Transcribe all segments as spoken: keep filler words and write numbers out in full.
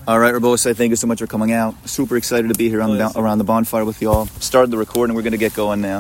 All right, Rabos, thank you so much for coming out. Super excited to be here on the, around the bonfire with you all. Started the recording. We're going to get going now.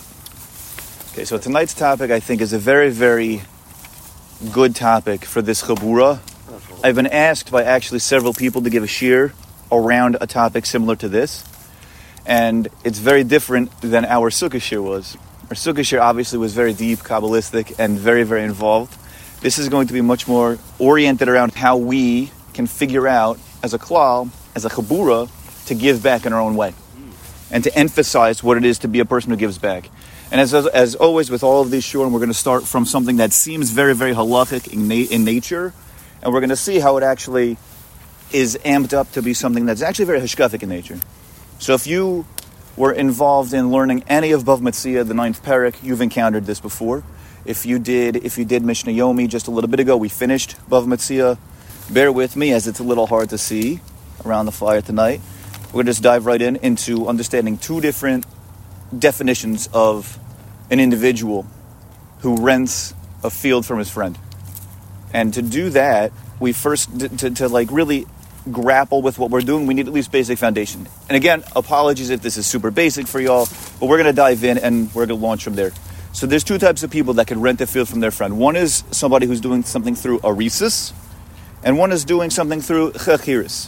Okay, so tonight's topic, I think, is a very, very good topic for this chabura. I've been asked by actually several people to give a shir around a topic similar to this. And it's very different than our sukkah shir was. Our sukkah shir obviously was very deep, Kabbalistic, and very, very involved. This is going to be much more oriented around how we can figure out, as a klal, as a chabura, to give back in our own way. And to emphasize what it is to be a person who gives back. And as as always with all of these shurim, we're going to start from something that seems very, very halachic in, na- in nature. And we're going to see how it actually is amped up to be something that's actually very hashkafic in nature. So if you were involved in learning any of Bav Metzia, the ninth parak, you've encountered this before. If you did, if you did Mishnah Yomi just a little bit ago, we finished Bav Metzia. Bear with me as it's a little hard to see around the fire tonight. We're going to just dive right in into understanding two different definitions of an individual who rents a field from his friend. And to do that, we first, to, to like really grapple with what we're doing, we need at least basic foundation. And again, apologies if this is super basic for y'all, but we're going to dive in and we're going to launch from there. So there's two types of people that can rent a field from their friend. One is somebody who's doing something through arisis, and one is doing something through chachiris.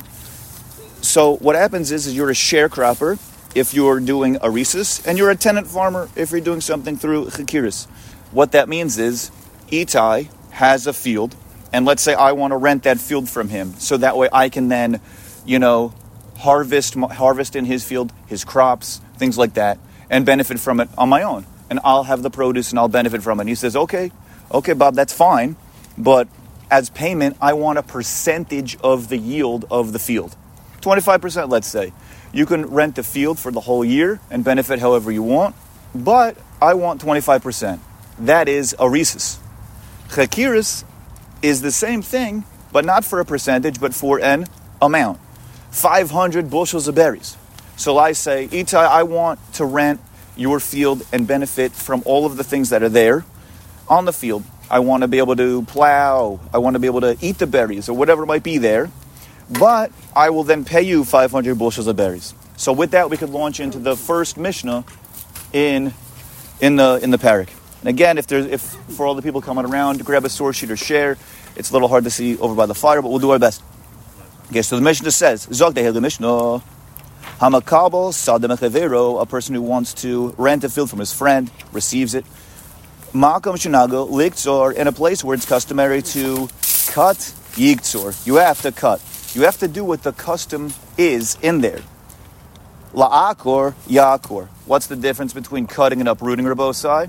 So what happens is, is you're a sharecropper if you're doing arisis, and you're a tenant farmer if you're doing something through chachiris. What that means is, Itai has a field, and let's say I want to rent that field from him, so that way I can then, you know, harvest harvest in his field, his crops, things like that, and benefit from it on my own. And I'll have the produce and I'll benefit from it. And he says, okay, okay, Bob, that's fine, but as payment, I want a percentage of the yield of the field. twenty-five percent, let's say. You can rent the field for the whole year and benefit however you want, but I want twenty-five percent. That is arisis. Chakiris is the same thing, but not for a percentage, but for an amount. five hundred bushels of berries. So I say, Itai, I want to rent your field and benefit from all of the things that are there on the field. I want to be able to plow. I want to be able to eat the berries or whatever might be there. But I will then pay you five hundred bushels of berries. So with that, we could launch into the first Mishnah in in the in the parak. And again, if there's if for all the people coming around, grab a source sheet or share. It's a little hard to see over by the fire, but we'll do our best. Okay, so the Mishnah says, Zog the Mishnah, Hamakabel Sadem Echavero, a person who wants to rent a field from his friend, receives it. Makam Shinago, Liktzor, in a place where it's customary to cut Yigtzor. You have to cut. You have to do what the custom is in there. La'akor, Yakor. What's the difference between cutting and uprooting, Rabosai?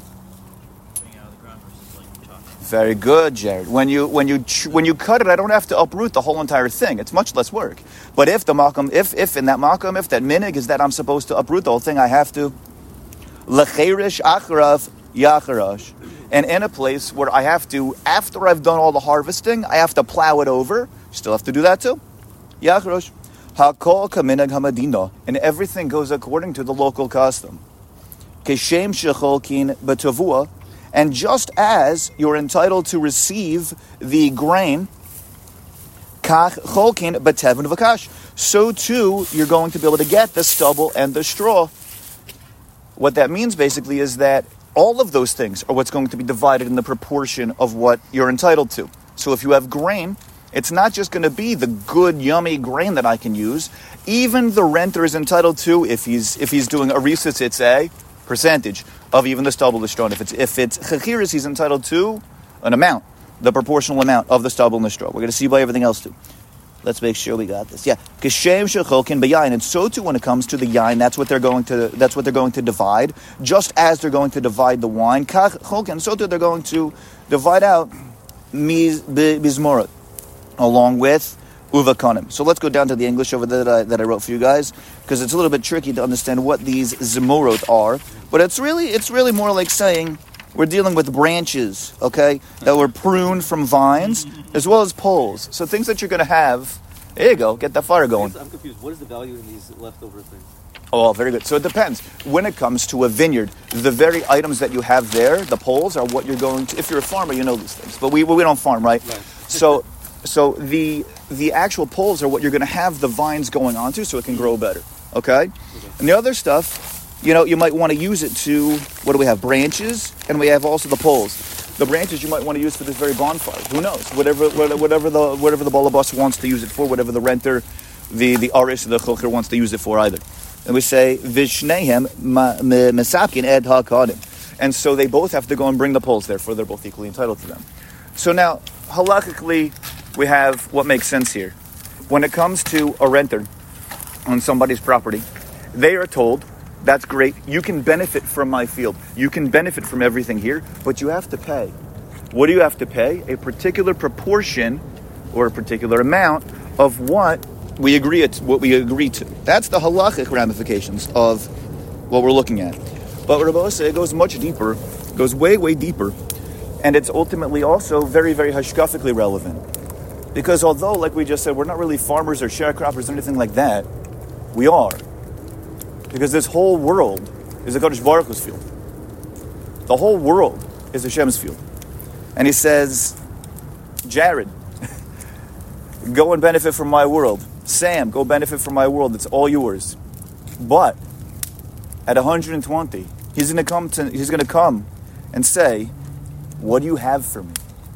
Very good, Jared. When you when you when you cut it, I don't have to uproot the whole entire thing. It's much less work. But if the makam, if if in that makam, if that minig is that I'm supposed to uproot the whole thing, I have to. Lecherish acharav yacharash. And in a place where I have to, after I've done all the harvesting, I have to plow it over. Still have to do that too. Yacharash. Hakol kaminag hamadina. And everything goes according to the local custom. Keshem shecholkin betavua. And just as you're entitled to receive the grain, kach cholkin betevin v'kash, so too you're going to be able to get the stubble and the straw. What that means basically is that all of those things are what's going to be divided in the proportion of what you're entitled to. So if you have grain, it's not just going to be the good, yummy grain that I can use. Even the renter is entitled to, if he's if he's doing a arisis, it's a percentage of even the stubble, the straw. And if it's if it's chachiris, he's entitled to an amount, the proportional amount of the stubble and the straw. We're going to see by everything else too. Let's make sure we got this. Yeah, kishem shecholkin beyayin, and so too when it comes to the yain, that's what they're going to that's what they're going to divide. Just as they're going to divide the wine, kach cholkin, so too they're going to divide out miz bizmorot along with uvakanim. So let's go down to the English over there that I, that I wrote for you guys, because it's a little bit tricky to understand what these zimorot are. But it's really it's really more like saying we're dealing with branches, okay, that were pruned from vines, as well as poles. So things that you're going to have. There you go. Get that fire going. I'm confused. What is the value in these leftover things? Oh, very good. So it depends. When it comes to a vineyard, the very items that you have there, the poles, are what you're going to. If you're a farmer, you know these things. But we we don't farm, right? Right. So so the the actual poles are what you're going to have the vines going onto so it can grow better. Okay? okay? And the other stuff, you know, you might want to use it to, what do we have? Branches, and we have also the poles. The branches you might want to use for this very bonfire. Who knows? Whatever whatever the whatever the balabas wants to use it for, whatever the renter, the, the aris, the chokher wants to use it for either. And we say, Vishnehem mesapkin ed hakadim. And so they both have to go and bring the poles, therefore they're both equally entitled to them. So now, halachically, we have what makes sense here. When it comes to a renter on somebody's property, they are told, that's great, you can benefit from my field. You can benefit from everything here, but you have to pay. What do you have to pay? A particular proportion or a particular amount of what we agree to, what we agree to. That's the halachic ramifications of what we're looking at. But Rabbi Oseh goes much deeper, goes way, way deeper, and it's ultimately also very, very hashkafically relevant. Because although, like we just said, we're not really farmers or sharecroppers or anything like that, we are. Because this whole world is a Kodesh Baruch Hu's field. The whole world is Hashem's field. And he says, Jared, go and benefit from my world. Sam, go benefit from my world. It's all yours. But at one hundred twenty, he's going to come to he's going to come and say, what do you have for me?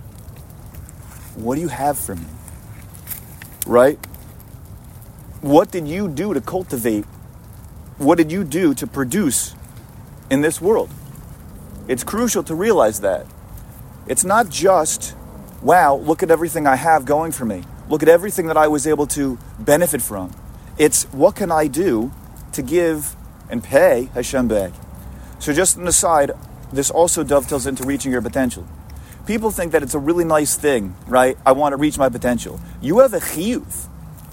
What do you have for me? Right? What did you do to cultivate? What did you do to produce in this world? It's crucial to realize that. It's not just, wow, look at everything I have going for me. Look at everything that I was able to benefit from. It's what can I do to give and pay Hashem back. So just an aside, this also dovetails into reaching your potential. People think that it's a really nice thing, right? I want to reach my potential. You have a chiyuv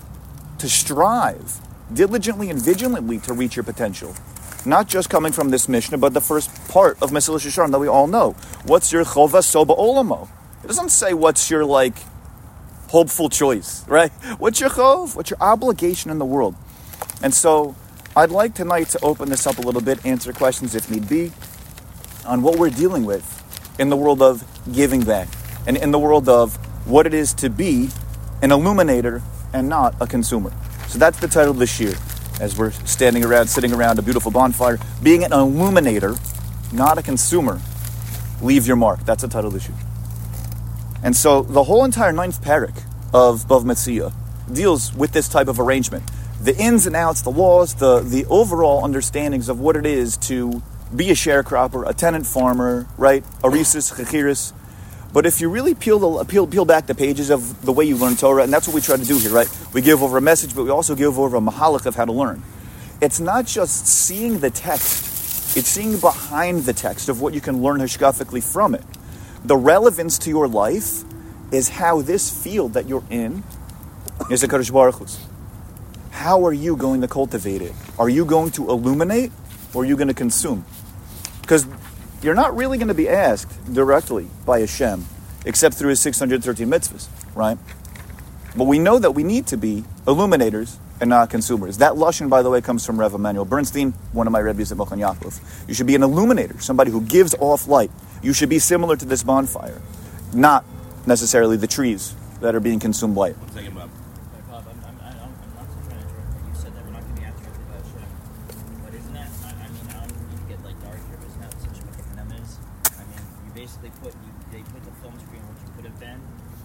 to strive diligently and vigilantly to reach your potential. Not just coming from this Mishnah, but the first part of Mesilas Yesharim that we all know. What's your chova soba olamo? It doesn't say what's your, like, hopeful choice, right? What's your chov? What's your obligation in the world? And so I'd like tonight to open this up a little bit, answer questions if need be, on what we're dealing with in the world of giving back, and in the world of what it is to be an illuminator and not a consumer. So that's the title of this year, as we're standing around, sitting around a beautiful bonfire. Being an illuminator, not a consumer. Leave your mark. That's the title of this year. And so the whole entire ninth parak of Bav Metzia deals with this type of arrangement. The ins and outs, the laws, the, the overall understandings of what it is to be a sharecropper, a tenant farmer, right? Arisis, chechiris. But if you really peel the peel peel back the pages of the way you learn Torah, and that's what we try to do here, right? We give over a message, but we also give over a mahalach of how to learn. It's not just seeing the text; it's seeing behind the text of what you can learn hashkafically from it. The relevance to your life is how this field that you're in is a Kodesh Baruch Hu's. How are you going to cultivate it? Are you going to illuminate, or are you going to consume? Because you're not really going to be asked directly by Hashem, except through his six hundred thirteen mitzvahs, right? But we know that we need to be illuminators and not consumers. That lashon, by the way, comes from Rev Emanuel Bernstein, one of my rebbes at Mochon Yaakov. You should be an illuminator, somebody who gives off light. You should be similar to this bonfire, not necessarily the trees that are being consumed light. One second, Bob. Bob, I'm, I'm, I'm, I'm not so trying to interrupt, but you said that we're not going to be answering about Hashem. But isn't that, I, I mean, I don't need to get like dark here, but isn't that such what the phenomenon is? I mean, you basically put, you, they put the film screen which you could have been,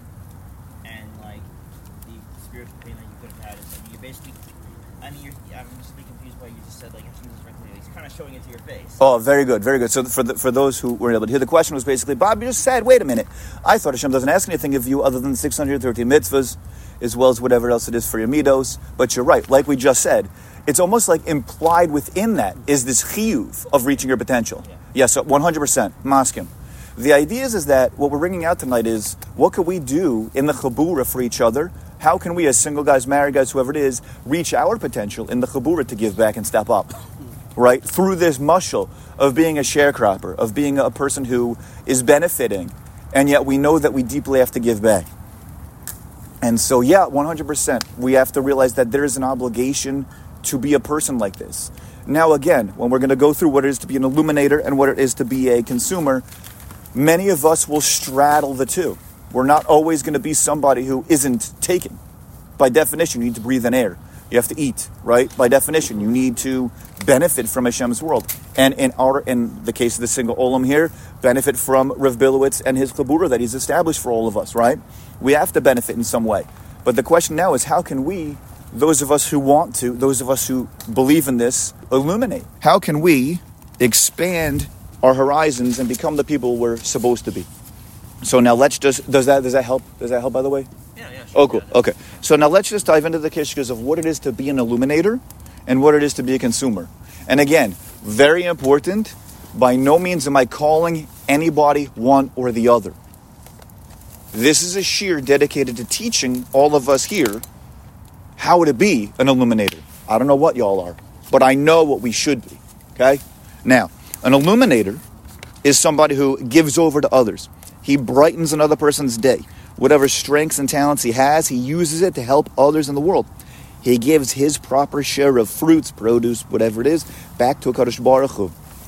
and like, the spiritual pain that you could have had is, I mean, you basically, I mean, you're, I'm just really confused by what you just said, like, Jesus directly, he's kind of showing it to your face. Oh, very good, very good. So for the, for those who weren't able to hear, the question was basically, Bob, you just said, wait a minute, I thought Hashem doesn't ask anything of you other than the six hundred thirteen mitzvahs, as well as whatever else it is for your midos. But you're right, like we just said, it's almost like implied within that is this chiyuv of reaching your potential. Yeah. Yes, so one hundred percent, maskim. The idea is, is that what we're bringing out tonight is, what could we do in the chabura for each other? How can we, as single guys, married guys, whoever it is, reach our potential in the chabura to give back and step up? Right? Through this mushal of being a sharecropper, of being a person who is benefiting, and yet we know that we deeply have to give back. And so, yeah, one hundred percent, we have to realize that there is an obligation to be a person like this. Now, again, when we're going to go through what it is to be an illuminator and what it is to be a consumer, many of us will straddle the two. We're not always going to be somebody who isn't taken, by definition, you need to breathe in air. You have to eat, right? By definition, you need to benefit from Hashem's world. And in our, in the case of the single Olam here, benefit from Rav Bilowitz and his Chabura that he's established for all of us, right? We have to benefit in some way. But the question now is, how can we, those of us who want to, those of us who believe in this, illuminate? How can we expand our horizons and become the people we're supposed to be? So now let's just, does that, does that help? Does that help, by the way? Yeah, yeah, sure. Oh, cool. Okay. So now let's just dive into the kishkas of what it is to be an illuminator and what it is to be a consumer. And again, very important, by no means am I calling anybody one or the other. This is a sheer dedicated to teaching all of us here how to be an illuminator. I don't know what y'all are, but I know what we should be. Okay? Now, an illuminator is somebody who gives over to others. He brightens another person's day. Whatever strengths and talents he has, he uses it to help others in the world. He gives his proper share of fruits, produce, whatever it is, back to HaKadosh Baruch Hu.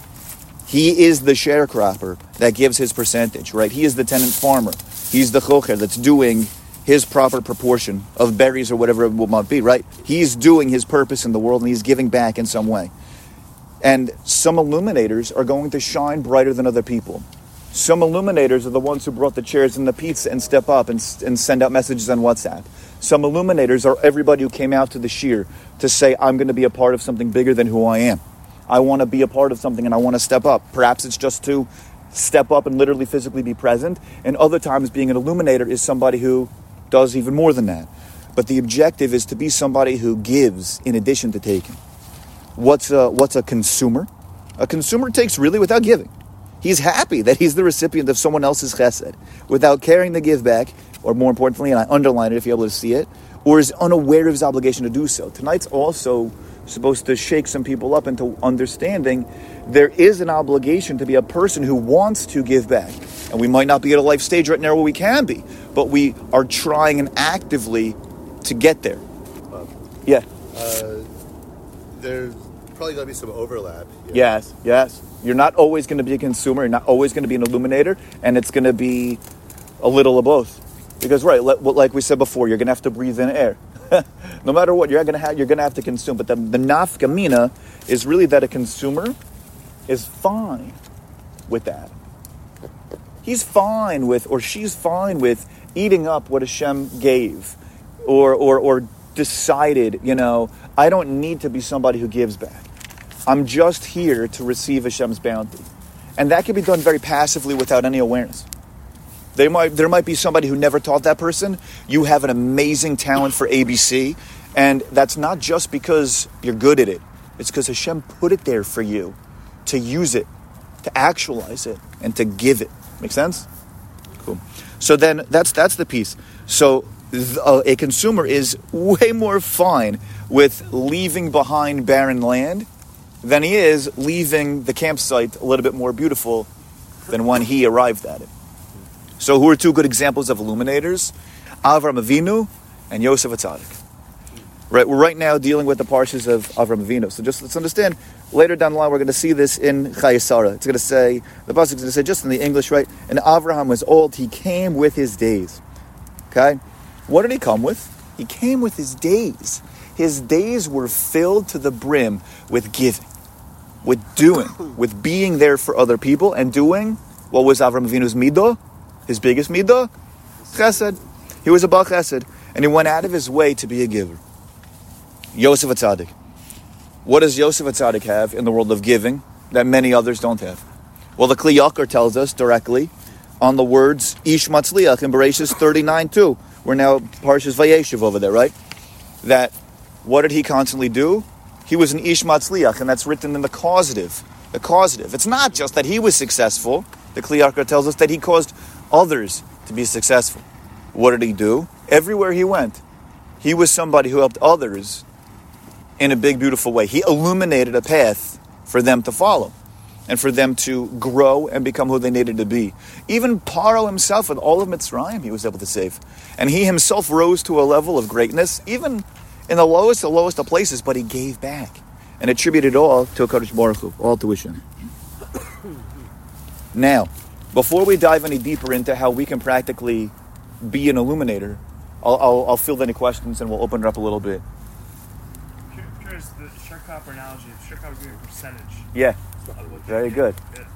He is the sharecropper that gives his percentage, right? He is the tenant farmer. He's the chocher that's doing his proper proportion of berries or whatever it might be, right? He's doing his purpose in the world and he's giving back in some way. And some illuminators are going to shine brighter than other people. Some illuminators are the ones who brought the chairs and the pizza and step up and, and send out messages on WhatsApp. Some illuminators are everybody who came out to the shir to say, I'm going to be a part of something bigger than who I am. I want to be a part of something and I want to step up. Perhaps it's just to step up and literally physically be present. And other times being an illuminator is somebody who does even more than that. But the objective is to be somebody who gives in addition to taking. What's a, what's a consumer? A consumer takes really without giving. He's happy that he's the recipient of someone else's chesed without caring to give back, or more importantly, and I underline it if you're able to see it, or is unaware of his obligation to do so. Tonight's also supposed to shake some people up into understanding there is an obligation to be a person who wants to give back. And we might not be at a life stage right now where we can be, but we are trying and actively to get there. Um, yeah. Uh, there's probably going to be some overlap. Yeah. Yes, yes. You're not always going to be a consumer. You're not always going to be an illuminator. And it's going to be a little of both. Because, right, like we said before, you're going to have to breathe in air. No matter what, you're going to have, you're going to have to consume. But the, the nafka mina is really that a consumer is fine with that. He's fine with, or she's fine with eating up what Hashem gave. Or, or, or decided, you know, I don't need to be somebody who gives back. I'm just here to receive Hashem's bounty. And that can be done very passively without any awareness. They might, there might be somebody who never taught that person. You have an amazing talent for A B C, and that's not just because you're good at it. It's because Hashem put it there for you to use it, to actualize it, and to give it. Make sense? Cool. So then that's that's the piece. So th- uh, a consumer is way more fine with leaving behind barren land than he is leaving the campsite a little bit more beautiful than when he arrived at it. So who are two good examples of illuminators? Avram Avinu and Yosef Atzadik. Right, we're right now dealing with the parshas of Avram Avinu. So just let's understand, later down the line we're going to see this in Chayei Sarah. It's going to say, the pasuk is going to say, just in the English, right? And Avraham was old, he came with his days. Okay? What did he come with? He came with his days. His days were filled to the brim with giving, with doing, with being there for other people and doing. What was Avram Avinu's midah? His biggest midah? Chesed. He was a Baal Chesed, and he went out of his way to be a giver. Yosef Atzadik. What does Yosef Atzadik have in the world of giving that many others don't have? Well, the Kli Yakar tells us directly on the words Ish Matzliach in Bereshis thirty-nine two. We're now Parshas Vayeshev over there, right? That what did he constantly do? He was an Ish Matzliach, and that's written in the causative. The causative. It's not just that he was successful. The Kli Yakar tells us that he caused others to be successful. What did he do? Everywhere he went, he was somebody who helped others in a big, beautiful way. He illuminated a path for them to follow and for them to grow and become who they needed to be. Even Paro himself, with all of Mitzrayim, he was able to save. And he himself rose to a level of greatness, even in the lowest, the lowest of places, but he gave back and attributed all to HaKadosh Baruch Hu, all to Hashem. Now, before we dive any deeper into how we can practically be an illuminator, I'll, I'll, I'll field any questions and we'll open it up a little bit. Curious, the sharecropper analogy, if sharecropper being a percentage. Yeah, of what very they good. get.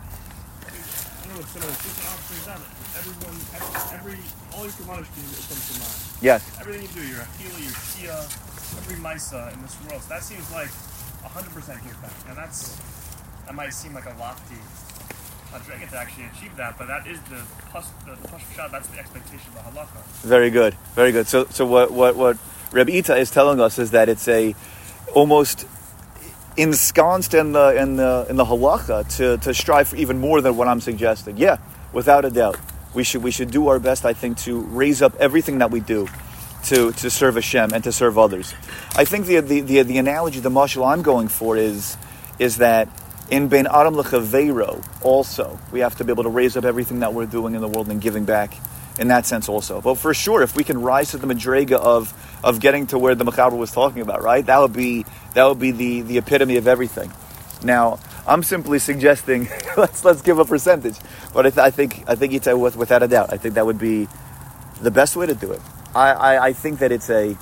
I don't know what's similar. It's just an opportunity down there. Everyone, every, every, all your Kumanish comes to mind. Yes. Everything you do, your Akila, your Shia, every Misa in this world. So that seems like one hundred percent give back. And that's, that might seem like a lofty dragon to actually achieve that, but that is the plus, the, the plus shot, that's the expectation of the halakha. Very good, very good. So, so what, what, what Rebbe Ita is telling us is that it's a almost ensconced in the in the in the halacha to, to strive for even more than what I'm suggesting. Yeah, without a doubt, we should we should do our best. I think to raise up everything that we do to to serve Hashem and to serve others. I think the the the, the analogy, the mashal I'm going for is is that in Ben Adam L'Chaveiro also we have to be able to raise up everything that we're doing in the world and giving back in that sense also. But for sure, if we can rise to the madrega of of getting to where the Mechaber was talking about, right? That would be that would be the, the epitome of everything. Now, I'm simply suggesting let's let's give a percentage, but I, th- I think I think it's a, with, without a doubt, I think that would be the best way to do it. I, I, I think that it's a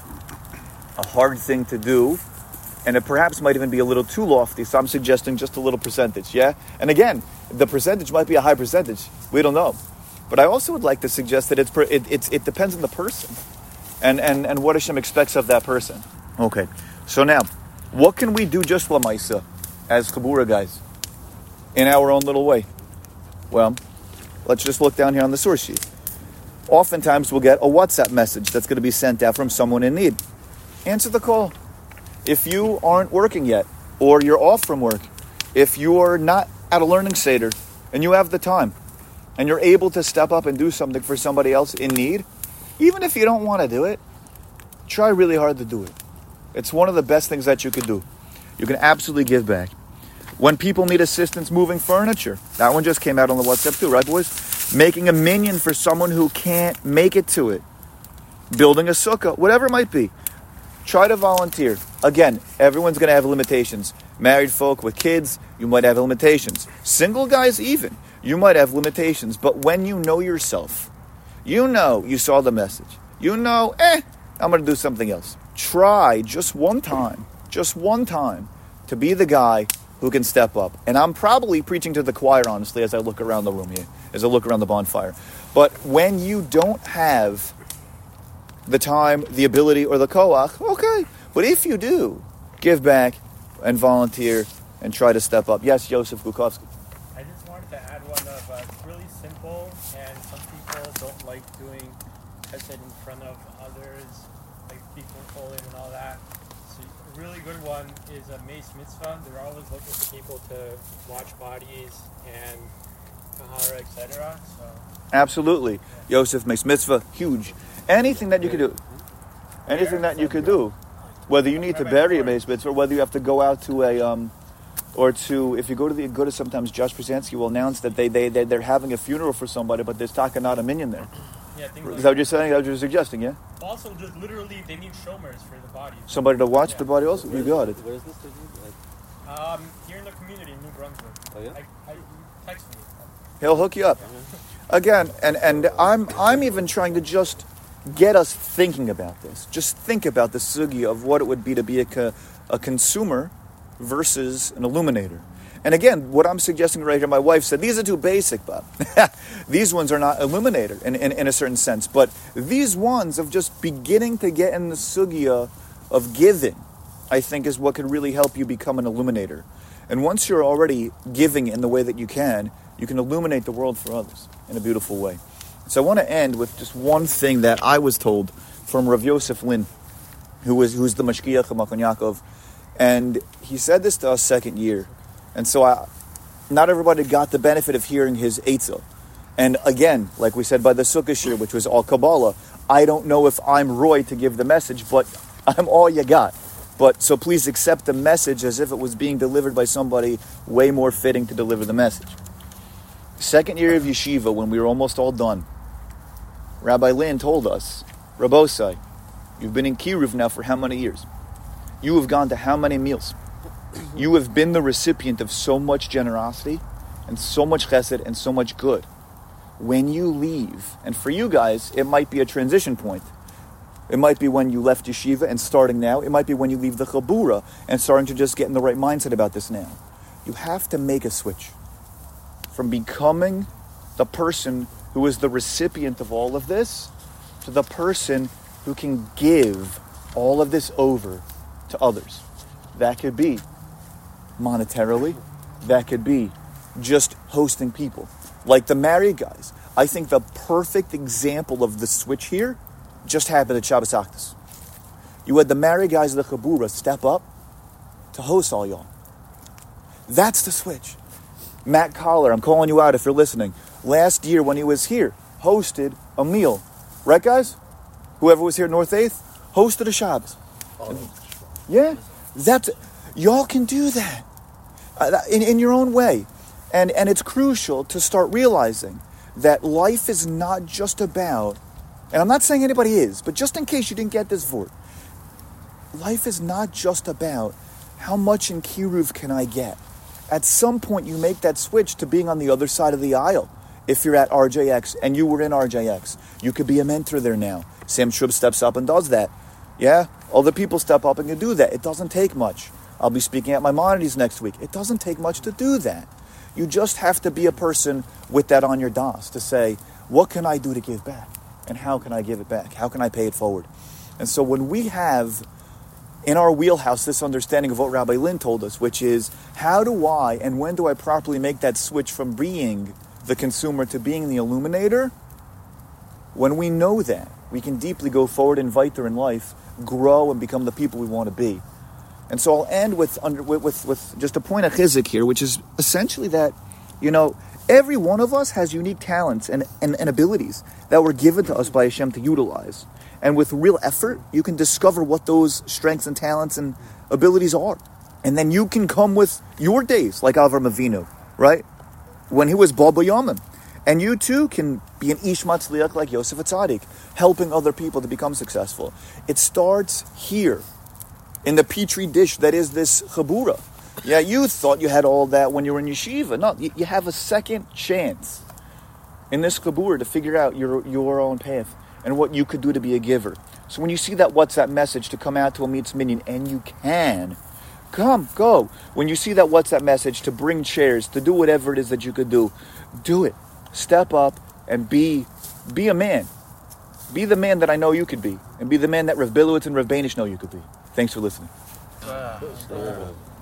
a hard thing to do, and it perhaps might even be a little too lofty. So I'm suggesting just a little percentage, yeah. And again, the percentage might be a high percentage. We don't know. But I also would like to suggest that it's per, it, it's it depends on the person, and, and, and what Hashem expects of that person. Okay, so now, what can we do just l'maisa as Chabura guys in our own little way? Well, let's just look down here on the source sheet. Oftentimes we'll get a WhatsApp message that's going to be sent out from someone in need. Answer the call. If you aren't working yet, or you're off from work, if you're not at a learning seder and you have the time, and you're able to step up and do something for somebody else in need, even if you don't want to do it, try really hard to do it. It's one of the best things that you could do. You can absolutely give back. When people need assistance moving furniture, that one just came out on the WhatsApp too, right, boys? Making a minyan for someone who can't make it to it. Building a sukkah, whatever it might be. Try to volunteer. Again, everyone's going to have limitations. Married folk with kids, you might have limitations. Single guys even. You might have limitations, but when you know yourself, you know you saw the message. You know, eh, I'm going to do something else. Try just one time, just one time, to be the guy who can step up. And I'm probably preaching to the choir, honestly, as I look around the room here, as I look around the bonfire. But when you don't have the time, the ability, or the koach, okay. But if you do, give back and volunteer and try to step up. Yes, Yosef Gukovsky. I just wanted to add one of uh, it's really simple, and some people don't like doing chesed in front of others, like people calling and all that. So a really good one is a mace mitzvah. They're always looking for people to watch bodies and tahara, et cetera. So absolutely, yeah. Yosef makes mitzvah huge. Anything that you could do, anything that you could do, whether you need to bury a mace mitzvah, or whether you have to go out to a um. Or to, if you go to the Aguda, sometimes Josh Brzezinski will announce that they, they, they, they're having a funeral for somebody, but there's talking not a minion there. Yeah, things Is like that what you're saying? That's what you're suggesting, yeah? also, just literally, they need shomers for the bodies. Somebody to watch Yeah. the body also? You got it. Where is this taking? Like, Um, here in the community in New Brunswick. oh yeah? I, I text me. He'll hook you up. Again, and, and I'm I'm even trying to just get us thinking about this. Just think about the sugi of what it would be to be a, co- a consumer versus an illuminator. And again, what I'm suggesting right here, my wife said, these are too basic, Bob. These ones are not illuminator in, in, in a certain sense. But these ones of just beginning to get in the sugya of giving, I think is what could really help you become an illuminator. And once you're already giving in the way that you can, you can illuminate the world for others in a beautiful way. So I want to end with just one thing that I was told from Rav Yosef Lin, who was who's the Mashkiach of Makon Yaakov. And he said this to us second year. And so I, not everybody got the benefit of hearing his Eitzah. And again, like we said by the Sukkah Shir, which was all Kabbalah, I don't know if I'm Roy to give the message, but I'm all you got. But so please accept the message as if it was being delivered by somebody way more fitting to deliver the message. Second year of yeshiva, when we were almost all done, Rabbi Lin told us, Rabosai, you've been in Kiruv now for how many years? You have gone to how many meals? You have been the recipient of so much generosity and so much chesed and so much good. When you leave, and for you guys, it might be a transition point. It might be when you left yeshiva and starting now. It might be when you leave the chabura and starting to just get in the right mindset about this now. You have to make a switch from becoming the person who is the recipient of all of this to the person who can give all of this over to others. That could be monetarily. That could be just hosting people. Like the married guys. I think the perfect example of the switch here just happened at Shabbos Achdus. You had the married guys of the Chabura step up to host all y'all. That's the switch. Matt Collar, I'm calling you out if you're listening. Last year when he was here, hosted a meal. Right, guys? Whoever was here at North eighth, hosted a Shabbos. Oh, Yeah, that's, y'all can do that uh, in, in your own way. And, and it's crucial to start realizing that life is not just about, and I'm not saying anybody is, but just in case you didn't get this vort, life is not just about how much in Kiruv can I get. At some point you make that switch to being on the other side of the aisle. If you're at R J X and you were in R J X, you could be a mentor there now. Sam Shrub steps up and does that. Yeah, other people step up and can do that. It doesn't take much. I'll be speaking at Maimonides next week. It doesn't take much to do that. You just have to be a person with that on your das to say, what can I do to give back? And how can I give it back? How can I pay it forward? And so when we have in our wheelhouse this understanding of what Rabbi Lynn told us, which is, how do I and when do I properly make that switch from being the consumer to being the illuminator? When we know that, we can deeply go forward and weiter in life, grow and become the people we want to be. And so I'll end with, under, with, with, with just a point of chizik here, which is essentially that, you know, every one of us has unique talents and, and, and abilities that were given to us by Hashem to utilize. And with real effort, you can discover what those strengths and talents and abilities are. And then you can come with your days, like Avram Avinu, right? When he was Baba Yamim. And you too can be an Ish Matzliach like Yosef Atzadik, helping other people to become successful. It starts here, in the petri dish that is this Chabura. Yeah, you thought you had all that when you were in yeshiva. No, you, you have a second chance in this Chabura to figure out your, your own path and what you could do to be a giver. So when you see that WhatsApp message to come out to a Meets Minyan, and you can, come, go. When you see that WhatsApp message to bring chairs, to do whatever it is that you could do, do it. Step up and be be a man. Be the man that I know you could be. And be the man that Rav Bilowitz and Rav Banish know you could be. Thanks for listening. Wow.